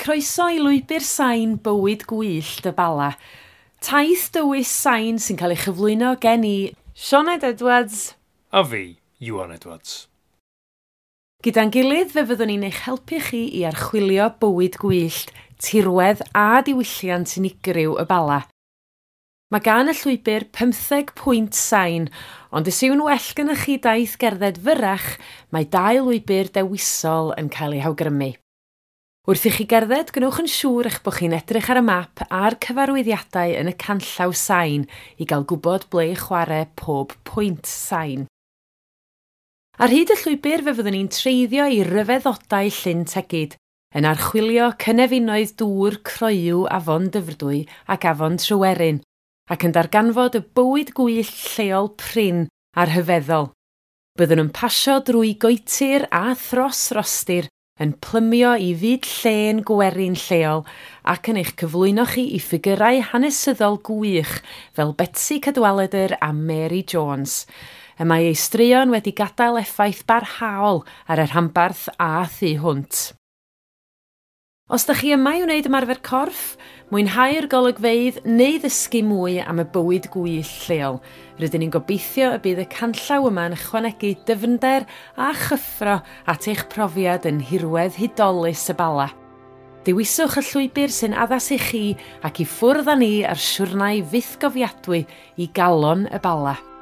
croeso i lwybr sain bywyd gwyllt y Bala. Taith dywys sain sy'n cael ei chyflwyno gen i, Sioned Edwards a fi, Iwan Edwards. Gyda'n gilydd fe fyddwn ni'n eich helpu chi i archwilio bywyd gwyllt, tirwedd a diwylliant unigryw y Bala. Mae gan y llwybr 15 pwynt sain, ond os yw'n well gynnech chi daith gerdded fyrrach, mae 2 lwybr dewisol yn cael eu hawgrymu. Wrth i chi gerdded, gnewch yn siŵr eich bod chi'n edrych ar y map a'r cyfarwyddiadau yn y canllaw sain i gael gwybod ble chwarae pob pwynt sain. Ar hyd y llwybr fe fyddwn ni'n treiddio i ryfeddodau Llyn Tegid, yn archwilio cynefinoedd dŵr Croew Afon Dyfrdwy ac Afon Tryweryn, ac yn darganfod y bywyd gwyllt lleol prin a'r hyfeddol. Byddwn yn pasio drwy goetir a thros rostir yn plymio i fyd lle'n gwerin lleol ac yn eich cyflwyno chi i ffigurau hanesyddol gwych fel Betsy Cadwaladr a Mary Jones. Y mae ei straeon wedi gadael effaith barhaol ar y rhanbarth a thu hwnt. Os ydych chi yma i wneud ymarfer corff, mwynhau'r golygfeydd neu ddysgu mwy am y bywyd gwyllt lleol, rydyn ni'n gobeithio y bydd y canllaw yma yn ychwanegu dyfnder a chyffro at eich profiad yn hirwedd hudolus y Bala. Dewiswch y llwybr sy'n addas i chi ac i ffwrdd â ni ar siwrnau fythgofiadwy i galon y Bala.